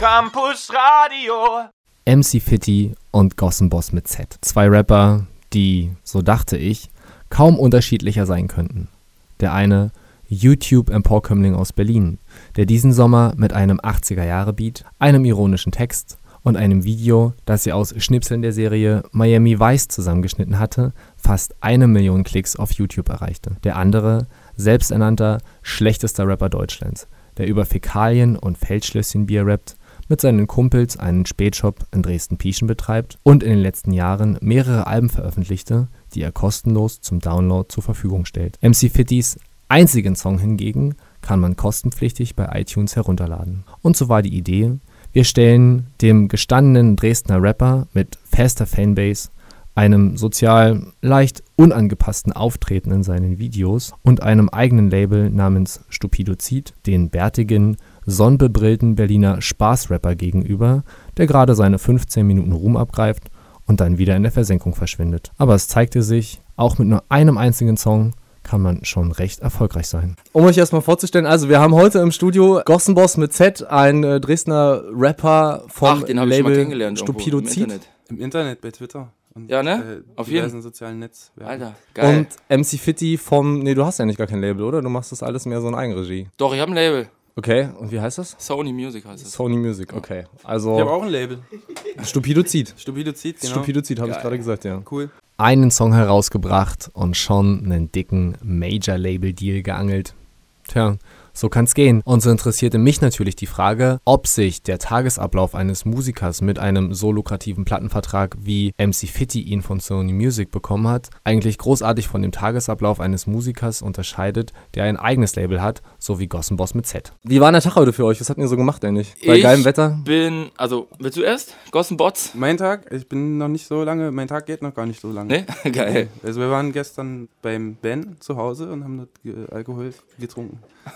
Campus Radio. MC Fitti und Gossen Boss mit Z. Zwei Rapper, die, so dachte ich, kaum unterschiedlicher sein könnten. Der eine YouTube-Emporkömmling aus Berlin, der diesen Sommer mit einem 80er-Jahre-Beat, einem ironischen Text und einem Video, das er aus Schnipseln der Serie Miami Vice zusammengeschnitten hatte, fast 1 Million Klicks auf YouTube erreichte. Der andere, selbsternannter, schlechtester Rapper Deutschlands, der über Fäkalien und Feldschlösschenbier rappt, mit seinen Kumpels einen Spätshop in Dresden-Pieschen betreibt und in den letzten Jahren mehrere Alben veröffentlichte, die er kostenlos zum Download zur Verfügung stellt. MC Fittis einzigen Song hingegen kann man kostenpflichtig bei iTunes herunterladen. Und so war die Idee: Wir stellen dem gestandenen Dresdner Rapper mit fester Fanbase, einem sozial leicht unangepassten Auftreten in seinen Videos und einem eigenen Label namens Stupidozid den bärtigen, sonnenbebrillten Berliner Spaßrapper gegenüber, der gerade seine 15 Minuten Ruhm abgreift und dann wieder in der Versenkung verschwindet. Aber es zeigte sich, auch mit nur einem einzigen Song kann man schon recht erfolgreich sein. Um euch erstmal vorzustellen, also wir haben heute im Studio Gossen Boss mit Z, ein Dresdner Rapper vom den hab ich schon mal Label kennengelernt Stupidozid. im Im Internet, bei Twitter. Und, Ja, ne? Auf jeden diversen sozialen Netzwerken. Alter, geil. Und MC Fitti vom, nee, du hast ja nicht gar kein Label, oder? Du machst das alles mehr so in Eigenregie. Doch, ich habe ein Label. Okay, und wie heißt das? Sony Music heißt es. Sony Music, okay. Ich habe Also auch ein Label. Stupidozid. Stupidozid, genau. Stupidozid habe ich gerade gesagt, ja. Cool. Einen Song herausgebracht und schon einen dicken Major-Label-Deal geangelt. Tja, so kann's gehen. Und so interessierte mich natürlich die Frage, ob sich der Tagesablauf eines Musikers mit einem so lukrativen Plattenvertrag wie MC Fitti ihn von Sony Music bekommen hat, eigentlich großartig von dem Tagesablauf eines Musikers unterscheidet, der ein eigenes Label hat, so wie Gossen Boss mit Z. Wie war der Tag heute für euch? Was habt ihr so gemacht eigentlich? Bei geilem Wetter? Willst du erst? Gossen Bots? Mein Tag, ich bin noch nicht so lange, mein Tag geht noch gar nicht so lange. Ne? Geil. Also wir waren gestern beim Ben zu Hause und haben dort Alkohol getrunken.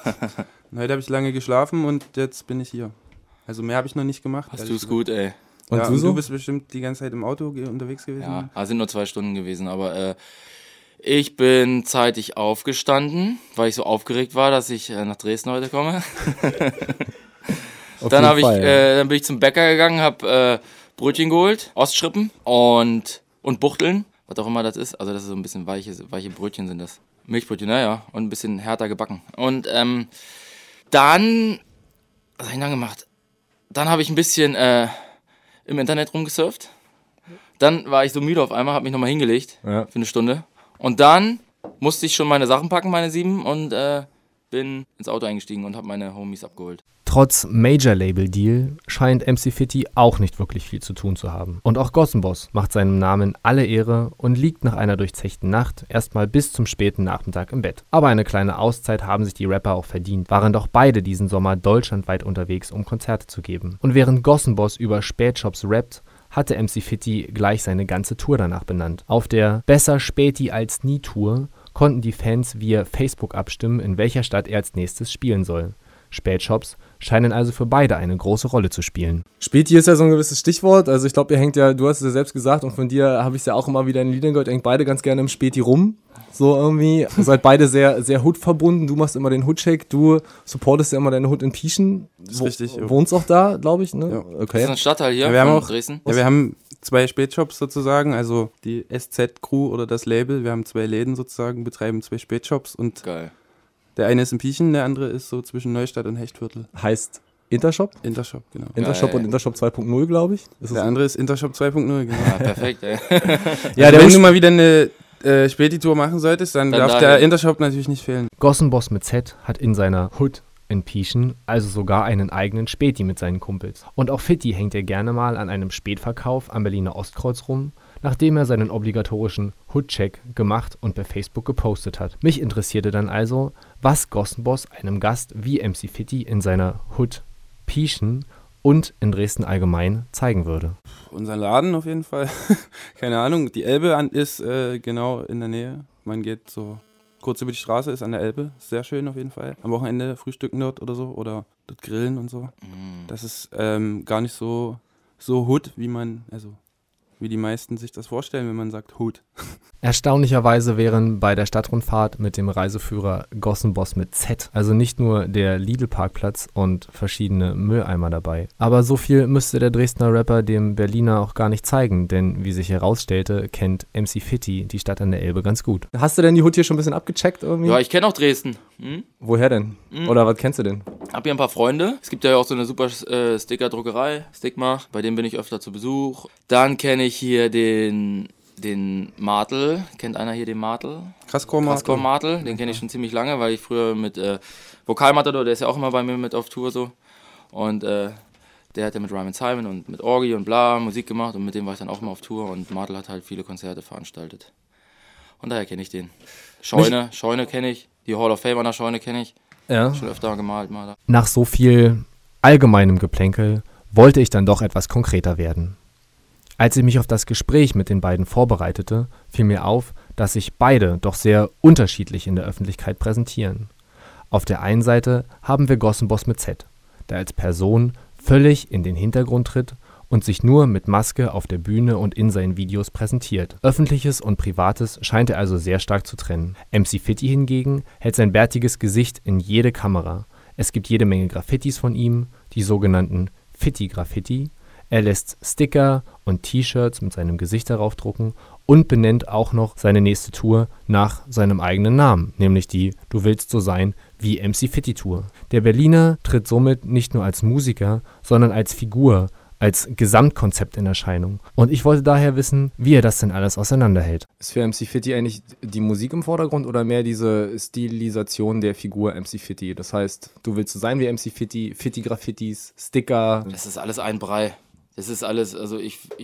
Und heute habe ich lange geschlafen und jetzt bin ich hier. Also mehr habe ich noch nicht gemacht. Hast du es gut, ey. Und Ja, du so? du bist bestimmt die ganze Zeit im Auto unterwegs gewesen. Ja, sind nur 2 Stunden gewesen, aber ich bin zeitig aufgestanden, weil ich so aufgeregt war, dass ich nach Dresden heute komme. Auf Dann, jeden Fall, ja. dann bin ich zum Bäcker gegangen, habe Brötchen geholt, Ostschrippen und Buchteln, was auch immer das ist. Also das ist so ein bisschen weiche Brötchen sind das. Milchbrötchen, naja, und ein bisschen härter gebacken. Und dann, was habe ich dann gemacht? Dann habe ich ein bisschen im Internet rumgesurft. Dann war ich so müde auf einmal, habe mich nochmal hingelegt Ja. für 1 Stunde. Und dann musste ich schon meine Sachen packen, meine 7, und bin ins Auto eingestiegen und habe meine Homies abgeholt. Trotz Major-Label-Deal scheint MC Fitti auch nicht wirklich viel zu tun zu haben. Und auch Gossen Boss macht seinem Namen alle Ehre und liegt nach einer durchzechten Nacht erstmal bis zum späten Nachmittag im Bett. Aber eine kleine Auszeit haben sich die Rapper auch verdient, waren doch beide diesen Sommer deutschlandweit unterwegs, um Konzerte zu geben. Und während Gossen Boss über Spätshops rappt, hatte MC Fitti gleich seine ganze Tour danach benannt. Auf der Besser Späti als nie Tour konnten die Fans via Facebook abstimmen, in welcher Stadt er als nächstes spielen soll. Spätshops scheinen also für beide eine große Rolle zu spielen. Späti ist ja so ein gewisses Stichwort. Also ich glaube, ihr hängt ja, du hast es ja selbst gesagt und von dir habe ich es ja auch immer wieder in den Liedern gehört, hängt beide ganz gerne im Späti rum. So irgendwie. Ihr seid beide sehr, sehr Hood verbunden. Du machst immer den Hood-Shake, du supportest ja immer deine Hood in Pieschen. Das ist richtig. Ja. Wohnst auch da, glaube ich, ne? Ja. Das ist Okay. ein Stadtteil hier Ja, wir haben von auch- Dresden. Ja, wir haben 2 Spätshops sozusagen, also die SZ-Crew oder das Label. Wir haben 2 Läden sozusagen, betreiben 2 Spätshops und Geil. der eine ist in Pieschen, der andere ist so zwischen Neustadt und Hechtviertel. Heißt Intershop? Intershop, genau. Intershop Geil. und Intershop 2.0, glaube ich. Ist Der es? andere ist Intershop 2.0, genau. Ja, perfekt, ey. Ja, Wenn der du mal wieder eine Späti-Tour machen solltest, dann Dann darf dahin. der Intershop natürlich nicht fehlen. Gossen Boss mit Z hat in seiner Hood in Pieschen also sogar einen eigenen Späti mit seinen Kumpels. Und auch Fitti hängt ja gerne mal an einem Spätverkauf am Berliner Ostkreuz rum, nachdem er seinen obligatorischen Hood-Check gemacht und bei Facebook gepostet hat. Mich interessierte dann also, was Gossen Boss einem Gast wie MC Fitti in seiner Hood Pieschen und in Dresden allgemein zeigen würde. Unser Laden auf jeden Fall. Keine Ahnung, die Elbe ist genau in der Nähe. Man geht so kurz über die Straße, ist an der Elbe. Sehr schön auf jeden Fall. Am Wochenende frühstücken dort oder so oder dort grillen und so. Das ist gar nicht so Hood, wie man wie die meisten sich das vorstellen, wenn man sagt Hood. Erstaunlicherweise wären bei der Stadtrundfahrt mit dem Reiseführer Gossenboss mit Z, also nicht nur der Lidl-Parkplatz und verschiedene Mülleimer dabei. Aber so viel müsste der Dresdner Rapper dem Berliner auch gar nicht zeigen, denn wie sich herausstellte, kennt MC Fitti die Stadt an der Elbe ganz gut. Hast du denn die Hut hier schon ein bisschen abgecheckt irgendwie? Ja, ich kenne auch Dresden. Woher denn? Oder was kennst du denn? Hab hier ein paar Freunde. Es gibt ja auch so eine super Sticker-Druckerei, Stigma. Bei dem bin ich öfter zu Besuch. Dann kenne ich hier den Martel. Kennt einer hier den Martel? Krasscore Martel. Den kenne ich schon ziemlich lange, weil ich früher mit Vokalmatador, der ist ja auch immer bei mir mit auf Tour so. Und der hat ja mit Ryman Simon und mit Orgi und bla Musik gemacht und mit dem war ich dann auch immer auf Tour und Martel hat halt viele Konzerte veranstaltet. Und daher kenne ich den. Scheune kenne ich. Die Hall of Fame an der Scheune kenne ich. Ja. Schon öfter gemalt mal da. Nach so viel allgemeinem Geplänkel wollte ich dann doch etwas konkreter werden. Als ich mich auf das Gespräch mit den beiden vorbereitete, fiel mir auf, dass sich beide doch sehr unterschiedlich in der Öffentlichkeit präsentieren. Auf der einen Seite haben wir Gossenboss mit Z, der als Person völlig in den Hintergrund tritt und sich nur mit Maske auf der Bühne und in seinen Videos präsentiert. Öffentliches und Privates scheint er also sehr stark zu trennen. MC Fitti hingegen hält sein bärtiges Gesicht in jede Kamera. Es gibt jede Menge Graffitis von ihm, die sogenannten Fitti-Graffiti. Er lässt Sticker und T-Shirts mit seinem Gesicht darauf drucken und benennt auch noch seine nächste Tour nach seinem eigenen Namen, nämlich die Du willst so sein wie MC Fitti Tour. Der Berliner tritt somit nicht nur als Musiker, sondern als Figur, als Gesamtkonzept in Erscheinung. Und ich wollte daher wissen, wie er das denn alles auseinanderhält. Ist für MC Fitti eigentlich die Musik im Vordergrund oder mehr diese Stilisation der Figur MC Fitti? Das heißt, du willst so sein wie MC Fitti, Fitti-Graffitis, Sticker. Das ist alles ein Brei. Das ist alles, also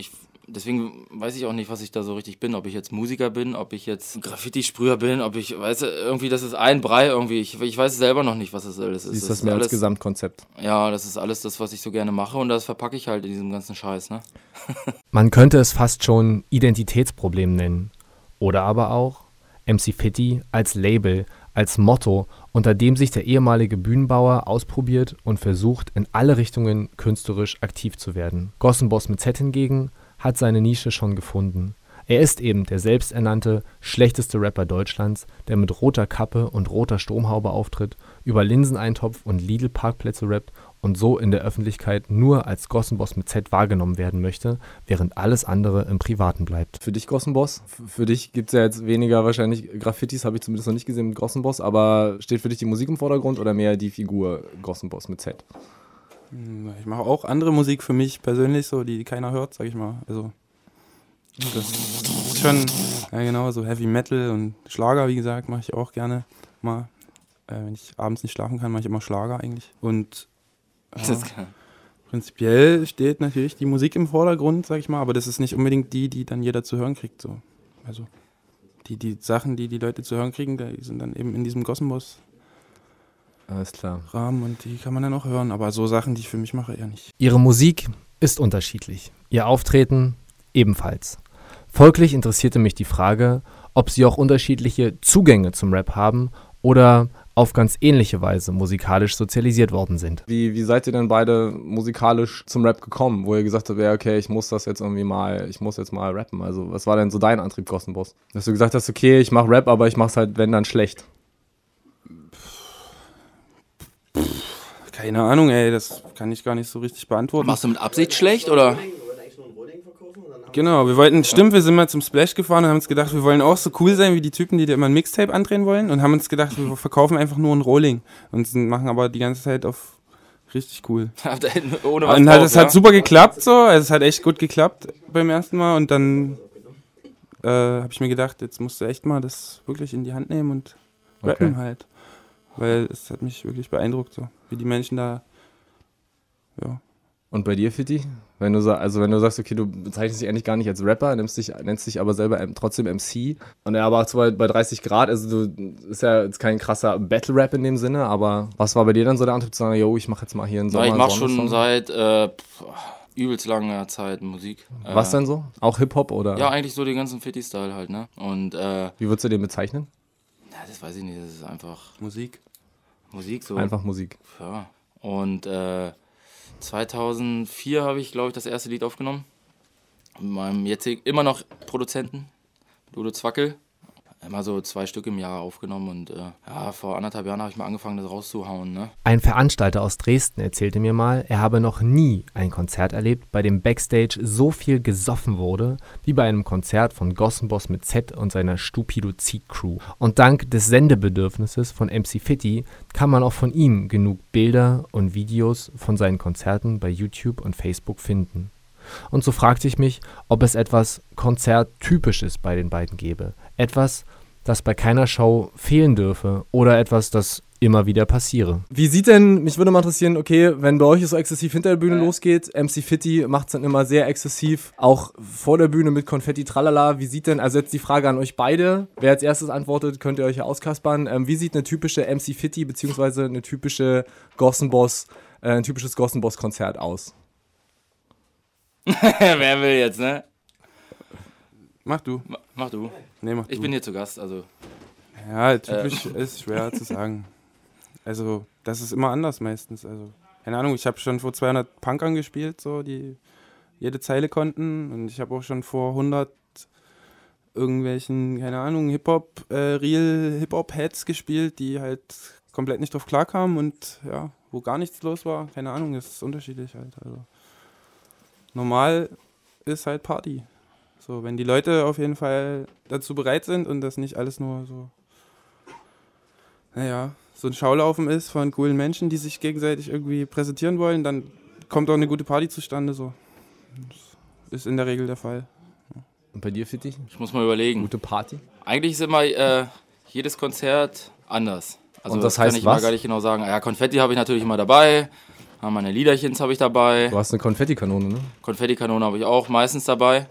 deswegen weiß ich auch nicht, was ich da so richtig bin. Ob ich jetzt Musiker bin, ob ich jetzt Graffiti-Sprüher bin, ob ich, weißt du, irgendwie, das ist ein Brei irgendwie. Ich weiß selber noch nicht, was das alles ist. Siehst das mehr als Gesamtkonzept? Ja, das ist alles das, was ich so gerne mache und das verpacke ich halt in diesem ganzen Scheiß, ne? Man könnte es fast schon Identitätsproblem nennen. Oder aber auch MC Fitti als Label, als Motto, unter dem sich der ehemalige Bühnenbauer ausprobiert und versucht, in alle Richtungen künstlerisch aktiv zu werden. Gossenboss mit Z hingegen hat seine Nische schon gefunden. Er ist eben der selbsternannte schlechteste Rapper Deutschlands, der mit roter Kappe und roter Stromhaube auftritt, über Linseneintopf und Lidl-Parkplätze rappt und so in der Öffentlichkeit nur als Gossenboss mit Z wahrgenommen werden möchte, während alles andere im Privaten bleibt. Für dich Gossenboss? Für dich gibt es ja jetzt weniger wahrscheinlich Graffitis, habe ich zumindest noch nicht gesehen mit Gossenboss, aber steht für dich die Musik im Vordergrund oder mehr die Figur Gossenboss mit Z? Ich mache auch andere Musik für mich persönlich, so die keiner hört, sag ich mal. Also das ist schon, ja genau, so Heavy Metal und Schlager, wie gesagt, mache ich auch gerne mal. Wenn ich abends nicht schlafen kann, mache ich immer Schlager eigentlich. Und prinzipiell steht natürlich die Musik im Vordergrund, sag ich mal, aber das ist nicht unbedingt die dann jeder zu hören kriegt. So. Also die Sachen, die Leute zu hören kriegen, die sind dann eben in diesem Gossenboss Alles klar. Rahmen und die kann man dann auch hören, aber so Sachen, die ich für mich mache, eher nicht. Ihre Musik ist unterschiedlich, ihr Auftreten ebenfalls. Folglich interessierte mich die Frage, ob sie auch unterschiedliche Zugänge zum Rap haben oder auf ganz ähnliche Weise musikalisch sozialisiert worden sind. Wie seid ihr denn beide musikalisch zum Rap gekommen, wo ihr gesagt habt, ja okay, ich muss jetzt mal rappen. Also was war denn so dein Antrieb, Gossenboss? Dass du gesagt hast, okay, ich mach Rap, aber ich mach's halt, wenn dann schlecht. Keine Ahnung, ey, das kann ich gar nicht so richtig beantworten. Machst du mit Absicht schlecht oder? Genau, wir sind mal zum Splash gefahren und haben uns gedacht, wir wollen auch so cool sein wie die Typen, die dir immer ein Mixtape andrehen wollen und haben uns gedacht, wir verkaufen einfach nur ein Rolling und machen aber die ganze Zeit auf richtig cool. Ohne was Und drauf, es hat super geklappt so, also es hat echt gut geklappt beim ersten Mal und dann habe ich mir gedacht, jetzt musst du echt mal das wirklich in die Hand nehmen und rappen halt. Weil es hat mich wirklich beeindruckt, so wie die Menschen da, ja. Und bei dir, Fitti? Wenn du sagst, okay, du bezeichnest dich eigentlich gar nicht als Rapper, nennst dich aber selber trotzdem MC. Und er aber bei 30 Grad, also du ist ja jetzt kein krasser Battle-Rap in dem Sinne, aber was war bei dir dann so der Antrieb zu sagen, yo, ich mache jetzt mal hier einen Sommer? Ich mache schon seit übelst langer Zeit Musik. Was denn so? Auch Hip-Hop oder? Ja, eigentlich so den ganzen Fitti-Style halt, ne? Und wie würdest du den bezeichnen? ja, das weiß ich nicht, das ist einfach Musik so. Einfach Musik. Ja. Und 2004 habe ich, glaube ich, das erste Lied aufgenommen. Mit meinem jetzigen, immer noch Produzenten, Udo Zwackel. Immer so 2 Stück im Jahr aufgenommen und vor 1,5 Jahren habe ich mal angefangen, das rauszuhauen. Ne? Ein Veranstalter aus Dresden erzählte mir mal, er habe noch nie ein Konzert erlebt, bei dem Backstage so viel gesoffen wurde, wie bei einem Konzert von Gossenboss mit Z und seiner Stupidozid-Crew. Und dank des Sendebedürfnisses von MC Fitti kann man auch von ihm genug Bilder und Videos von seinen Konzerten bei YouTube und Facebook finden. Und so fragte ich mich, ob es etwas Konzerttypisches bei den beiden gäbe. Etwas, das bei keiner Show fehlen dürfe oder etwas, das immer wieder passiere. Wie sieht denn, mich würde mal interessieren, okay, wenn bei euch es so exzessiv hinter der Bühne losgeht, MC Fitti macht es dann immer sehr exzessiv, auch vor der Bühne mit Konfetti, tralala. Wie sieht denn, also jetzt die Frage an euch beide, wer als erstes antwortet, könnt ihr euch ja auskaspern. Wie sieht eine typische MC Fitti beziehungsweise eine typische ein typisches Gossenboss-Konzert aus? Wer will jetzt, ne? Mach du. Mach du. Nee, mach du. Ich bin hier zu Gast, also. Ja, typisch ist schwer zu sagen. Also, das ist immer anders meistens. Also, keine Ahnung, ich habe schon vor 200 Punkern gespielt, so, die jede Zeile konnten. Und ich habe auch schon vor 100 irgendwelchen, keine Ahnung, Real Hip-Hop-Heads gespielt, die halt komplett nicht drauf klarkamen und ja, wo gar nichts los war. Keine Ahnung, das ist unterschiedlich halt. Also, normal ist halt Party. So, wenn die Leute auf jeden Fall dazu bereit sind und das nicht alles nur so, so ein Schaulaufen ist von coolen Menschen, die sich gegenseitig irgendwie präsentieren wollen, dann kommt auch eine gute Party zustande. So. Das ist in der Regel der Fall. Und bei dir, Fitti? Ich muss mal überlegen. Gute Party? Eigentlich ist immer jedes Konzert anders. Also und das heißt kann ich was? mal gar nicht genau sagen. Ja, Konfetti habe ich natürlich immer dabei. Meine Liederchens habe ich dabei. Du hast eine Konfettikanone, ne? Konfettikanone habe ich auch meistens dabei.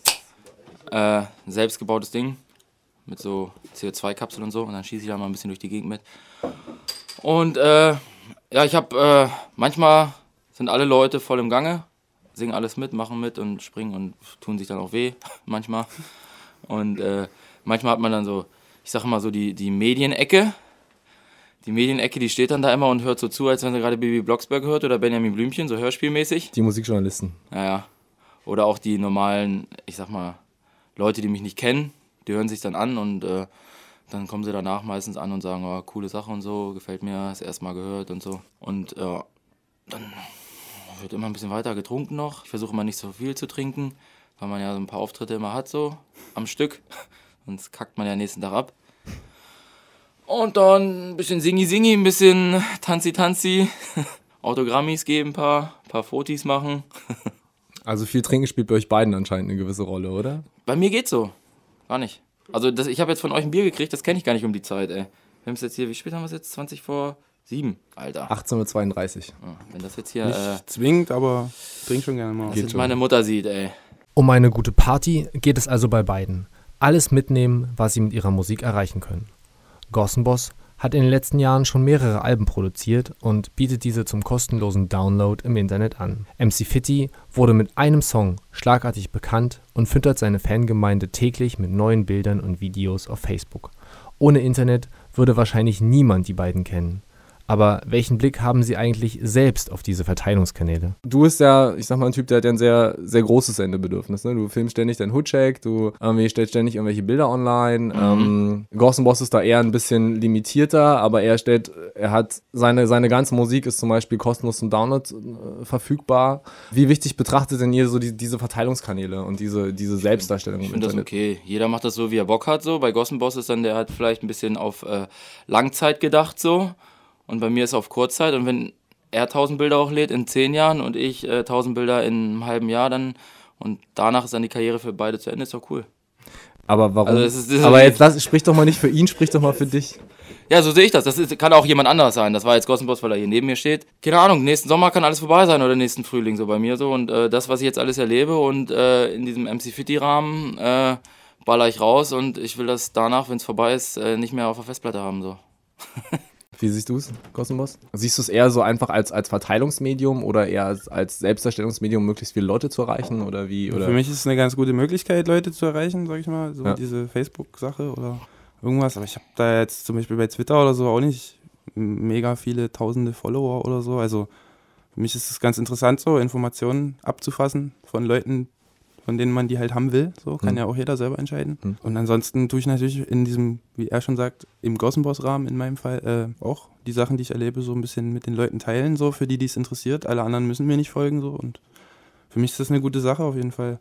Selbstgebautes Ding. Mit so CO2-Kapseln und so. Und dann schieße ich da mal ein bisschen durch die Gegend mit. Und ich habe, manchmal sind alle Leute voll im Gange. Singen alles mit, machen mit und springen und tun sich dann auch weh. Manchmal. Und manchmal hat man dann so, ich sage mal so die Medienecke. Die Medienecke, die steht dann da immer und hört so zu, als wenn sie gerade Bibi Blocksberg hört oder Benjamin Blümchen, so hörspielmäßig. Die Musikjournalisten. Ja. Oder auch die normalen, ich sag mal, Leute, die mich nicht kennen, die hören sich dann an und dann kommen sie danach meistens an und sagen, oh, coole Sache und so, gefällt mir, das erste Mal gehört und so. Und dann wird immer ein bisschen weiter getrunken noch. Ich versuche immer nicht so viel zu trinken, weil man ja so ein paar Auftritte immer hat, so am Stück. Sonst kackt man ja nächsten Tag ab. Und dann ein bisschen Singi-Singi, ein bisschen Tanzi-Tanzi, Autogrammis geben, ein paar Fotis machen. Also viel Trinken spielt bei euch beiden anscheinend eine gewisse Rolle, oder? Bei mir geht's so. Gar nicht. Also ich habe jetzt von euch ein Bier gekriegt, das kenne ich gar nicht um die Zeit, ey. Wir haben es jetzt hier, wie spät haben wir es jetzt? 20 vor 7, Alter. 18:32 Uhr. Ja, wenn das jetzt hier, Nicht zwingend, aber trink schon gerne mal. das geht jetzt schon. meine Mutter sieht, ey. Um eine gute Party geht es also bei beiden. Alles mitnehmen, was sie mit ihrer Musik erreichen können. Gossenboss hat in den letzten Jahren schon mehrere Alben produziert und bietet diese zum kostenlosen Download im Internet an. MC Fitti wurde mit einem Song schlagartig bekannt und füttert seine Fangemeinde täglich mit neuen Bildern und Videos auf Facebook. Ohne Internet würde wahrscheinlich niemand die beiden kennen. Aber welchen Blick haben sie eigentlich selbst auf diese Verteilungskanäle? Du bist ja, ich sag mal, ein Typ, der hat ja ein sehr, sehr großes Sendebedürfnis. Ne? Du filmst ständig deinen Hoodcheck, du stellst ständig irgendwelche Bilder online. Gossenboss ist da eher ein bisschen limitierter, aber er hat seine ganze Musik ist zum Beispiel kostenlos zum Download verfügbar. Wie wichtig betrachtet denn ihr so diese Verteilungskanäle und diese Selbstdarstellung Ich im finde das Internet? okay. Jeder macht das so, wie er Bock hat, so. Bei Gossenboss ist dann, der hat vielleicht ein bisschen auf Langzeit gedacht, so. Und bei mir ist auf Kurzzeit. Und wenn er 1000 Bilder hochlädt in 10 Jahren und ich 1000 Bilder in einem halben Jahr, dann und danach ist dann die Karriere für beide zu Ende, ist doch cool. Aber warum? Also das ist aber jetzt sprich doch mal nicht für ihn, sprich doch mal für dich. Ja, so sehe ich das. Kann auch jemand anderes sein. Das war jetzt Gossenboss, weil er hier neben mir steht. Keine Ahnung, nächsten Sommer kann alles vorbei sein oder nächsten Frühling so bei mir so. Und das, was ich jetzt alles erlebe und in diesem MC Fitti-Rahmen baller ich raus und ich will das danach, wenn es vorbei ist, nicht mehr auf der Festplatte haben. So. Wie siehst du es, Gossenboss? Siehst du es eher so einfach als Verteilungsmedium oder eher als Selbstdarstellungsmedium, möglichst viele Leute zu erreichen? Oder wie? Oder? Für mich ist es eine ganz gute Möglichkeit, Leute zu erreichen, sag ich mal. So Ja. diese Facebook-Sache oder irgendwas. Aber ich habe da jetzt zum Beispiel bei Twitter oder so auch nicht mega viele tausende Follower oder so. Also für mich ist es ganz interessant, so Informationen abzufassen von Leuten, von denen man die halt haben will. So kann ja auch jeder selber entscheiden. Und ansonsten tue ich natürlich in diesem, wie er schon sagt, im Gossenboss-Rahmen in meinem Fall auch die Sachen, die ich erlebe, so ein bisschen mit den Leuten teilen, so für die es interessiert. Alle anderen müssen mir nicht folgen, so. Und für mich ist das eine gute Sache auf jeden Fall,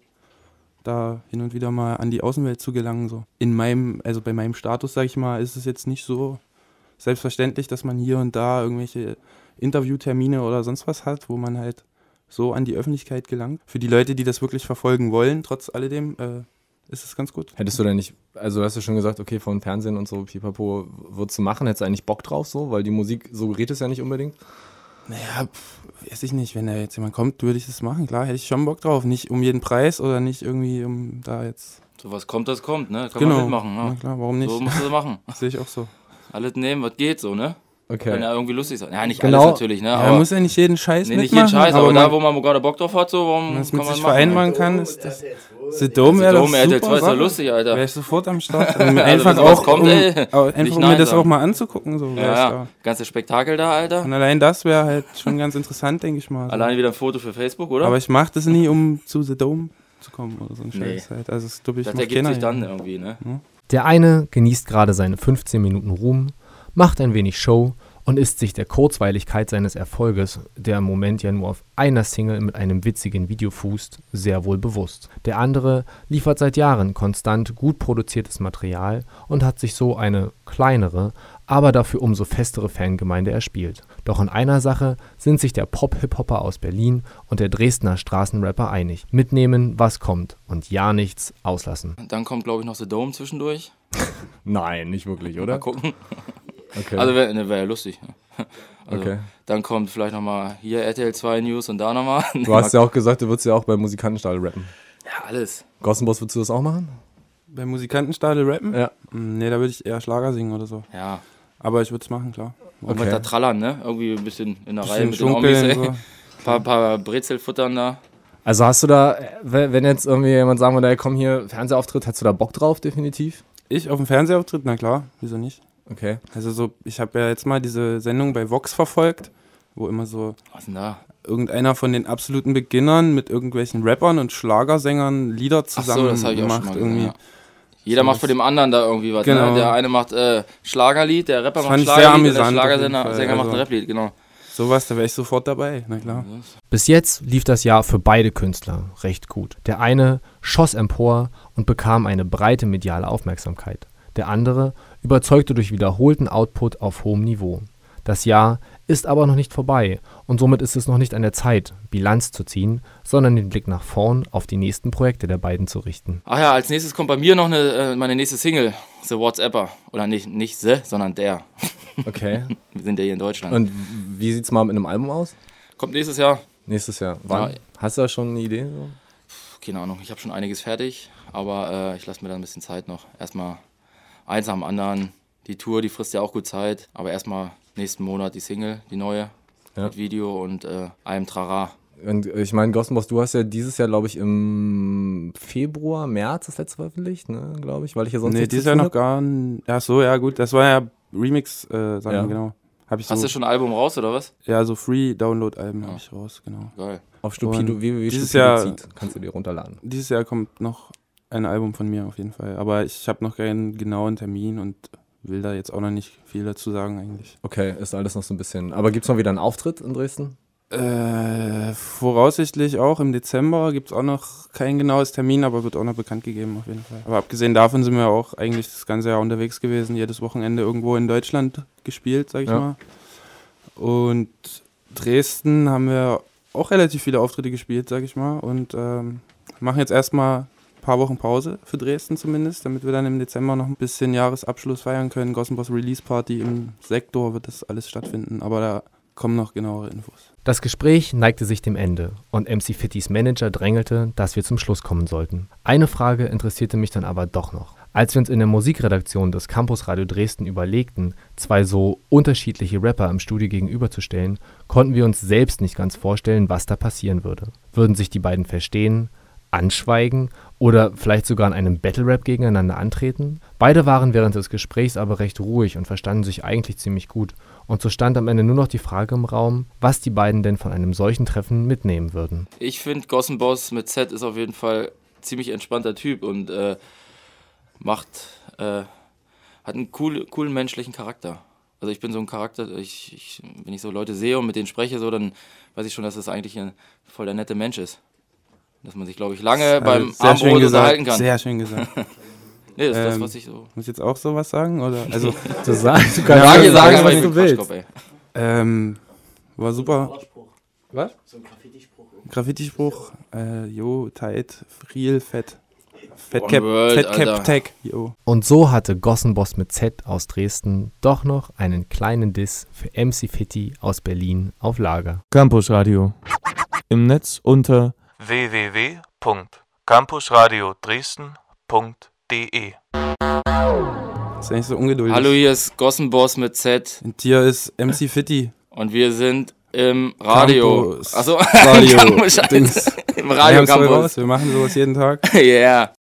da hin und wieder mal an die Außenwelt zu gelangen, so. Also bei meinem Status, sag ich mal, ist es jetzt nicht so selbstverständlich, dass man hier und da irgendwelche Interviewtermine oder sonst was hat, wo man halt so an die Öffentlichkeit gelangt. Für die Leute, die das wirklich verfolgen wollen, trotz alledem, ist es ganz gut. Hättest du denn nicht, also du hast ja schon gesagt, okay, von Fernsehen und so, Pipapo, würdest du machen? Hättest du eigentlich Bock drauf so? Weil die Musik suggeriert es ja nicht unbedingt. Naja, weiß ich nicht. Wenn da jetzt jemand kommt, würde ich das machen. Klar, hätte ich schon Bock drauf. Nicht um jeden Preis oder nicht irgendwie um da jetzt... So was kommt, das kommt, ne? Kann man mitmachen, ne? Na klar, warum nicht? So musst du das machen. Sehe ich auch so. Alles nehmen, was geht, so, ne? Okay. Kann ja irgendwie lustig sein. Ja, nicht Genau. alles natürlich, ne? Ja, Aber man muss ja nicht jeden Scheiß nicht mitmachen. jeden Scheiß, aber da, man, wo man gerade Bock drauf hat, so, warum wenn man es kann mit man sich machen? vereinbaren kann, ist das... The Dome wäre doch RTL 2 super ist ja Sache. lustig, Alter. Wäre ich sofort am Start. Einfach wenn sowas auch, kommt, einfach um mir das auch mal anzugucken. So wär ich Ja, da. ganze Spektakel da, Alter. Und allein das wäre halt schon ganz interessant, denke ich mal. So. Alleine wieder ein Foto für Facebook, oder? Aber ich mache das nie, um zu The Dome zu kommen oder so ein Nee. Scheiß halt. Also das glaube ich das macht ergibt keiner sich dann hier. irgendwie, ne? Der eine genießt gerade seine 15 Minuten Ruhm, macht ein wenig Show und ist sich der Kurzweiligkeit seines Erfolges, der im Moment ja nur auf einer Single mit einem witzigen Video fußt, sehr wohl bewusst. Der andere liefert seit Jahren konstant gut produziertes Material und hat sich so eine kleinere, aber dafür umso festere Fangemeinde erspielt. Doch in einer Sache sind sich der Pop-Hip-Hopper aus Berlin und der Dresdner Straßenrapper einig. Mitnehmen, was kommt und ja nichts auslassen. Dann kommt, glaube ich, noch The Dome zwischendurch. Nein, nicht wirklich, Mal oder? gucken. Okay. Also wäre ja lustig. Ne? Also, Okay. Dann kommt vielleicht nochmal hier RTL 2 News und da nochmal. Du hast ja auch gesagt, du würdest ja auch beim Musikantenstadel rappen. Ja, alles. Gossenboss, würdest du das auch machen? Beim Musikantenstadel rappen? Ja. Nee, da würde ich eher Schlager singen oder so. Ja. Aber ich würde es machen, klar. Irgendwas Okay. da trallern, ne? Irgendwie ein bisschen in der Reihe Bisschen mit den Omis, schunkeln, ey. so. Paar Brezel futtern da. Also hast du da, wenn jetzt irgendwie jemand sagen würde, hey, komm hier, Fernsehauftritt, hast du da Bock drauf, definitiv? Ich auf dem Fernsehauftritt? Na klar, wieso nicht? Okay. Also so, ich habe ja jetzt mal diese Sendung bei Vox verfolgt, wo immer so Was denn da? irgendeiner von den absoluten Beginnern mit irgendwelchen Rappern und Schlagersängern Lieder Ach so, zusammen das habe ich auch schon macht mal irgendwie. gesehen, ja. Jeder macht für dem anderen da irgendwie was. Genau. Ne? Der eine macht Schlagerlied, der Rapper Das macht fand ich sehr Schlagerlied und der amüsant auf jeden Schlagersänger Fall. macht ein Also- Raplied, genau. Sowas, da wäre ich sofort dabei, na klar. Bis jetzt lief das Jahr für beide Künstler recht gut. Der eine schoss empor und bekam eine breite mediale Aufmerksamkeit. Der andere überzeugte durch wiederholten Output auf hohem Niveau. Das Jahr ist aber noch nicht vorbei und somit ist es noch nicht an der Zeit, Bilanz zu ziehen, sondern den Blick nach vorn auf die nächsten Projekte der beiden zu richten. Ach ja, als nächstes kommt bei mir noch meine nächste Single, The WhatsApper. Oder nicht The, sondern der. Okay. Wir sind ja hier in Deutschland. Und wie sieht's mal mit einem Album aus? Kommt nächstes Jahr. Nächstes Jahr. Wann? Ja. Hast du da schon eine Idee? So? Keine Ahnung, ich habe schon einiges fertig, aber ich lasse mir da ein bisschen Zeit noch. Erstmal eins nach dem anderen. Die Tour, die frisst ja auch gut Zeit, aber erstmal nächsten Monat die Single, die neue, Ja. mit Video und allem Trara. Und ich meine, Gossenboss, du hast ja dieses Jahr, glaube ich, im Februar, März das letzte veröffentlicht, ne, glaube ich, weil ich ja sonst Nee, nichts dieses zu Jahr tun noch gar nicht. Ach so, ja gut, das war ja Remix-Sachen, Ja. genau. Hab ich so, Hast du schon ein Album raus, oder was? ja, so Free-Download-Alben Ja. habe ich raus, genau. Geil. Auf Stupido, Und wie dieses Stupido Jahr- zieht, kannst du dir runterladen. Dieses Jahr kommt noch ein Album von mir auf jeden Fall. Aber ich habe noch keinen genauen Termin und will da jetzt auch noch nicht viel dazu sagen eigentlich. Okay, ist alles noch so ein bisschen. Aber gibt's noch wieder einen Auftritt in Dresden? Voraussichtlich auch im Dezember. Gibt es auch noch kein genaues Termin, aber wird auch noch bekannt gegeben auf jeden Fall. Aber abgesehen davon sind wir auch eigentlich das ganze Jahr unterwegs gewesen. Jedes Wochenende irgendwo in Deutschland gespielt, sag ich Ja. mal. Und Dresden haben wir auch relativ viele Auftritte gespielt, sag ich mal. Und machen jetzt erstmal ein paar Wochen Pause für Dresden zumindest, damit wir dann im Dezember noch ein bisschen Jahresabschluss feiern können. Gossenboss Release Party im Sektor wird das alles stattfinden, aber da kommen noch genauere Infos. Das Gespräch neigte sich dem Ende und MC Fittys Manager drängelte, dass wir zum Schluss kommen sollten. Eine Frage interessierte mich dann aber doch noch. Als wir uns in der Musikredaktion des Campus Radio Dresden überlegten, zwei so unterschiedliche Rapper im Studio gegenüberzustellen, konnten wir uns selbst nicht ganz vorstellen, was da passieren würde. Würden sich die beiden verstehen, anschweigen oder vielleicht sogar in einem Battle-Rap gegeneinander antreten? Beide waren während des Gesprächs aber recht ruhig und verstanden sich eigentlich ziemlich gut. Und so stand am Ende nur noch die Frage im Raum, was die beiden denn von einem solchen Treffen mitnehmen würden. Ich finde, Gossenboss mit Z ist auf jeden Fall ziemlich entspannter Typ und hat einen coolen menschlichen Charakter. Also ich bin so ein Charakter, wenn ich so Leute sehe und mit denen spreche, so, dann weiß ich schon, dass das eigentlich voll der nette Mensch ist. Dass man sich, glaube ich, lange beim Abendbrot unterhalten kann. Sehr schön gesagt. Nee, das ist das, was ich so... Muss ich jetzt auch sowas sagen? Oder? Also, Du kannst sagen, was du willst. war super. Was? So ein Graffiti-Spruch. Graffiti-Spruch. Tight, real, fett. World, Fatcap Tag. Jo. Und so hatte Gossenboss mit Z aus Dresden doch noch einen kleinen Diss für MC Fitti aus Berlin auf Lager. Campus Radio. Im Netz unter www.campusradiodresden.de. Ist eigentlich so ungeduldig. Hallo, hier ist Gossenboss mit Z Und hier ist MC Fitti. und wir sind im Radio. Campus. Achso, Radio. Im Radio Wir haben's voll Campus. raus. Wir machen sowas jeden Tag. Yeah.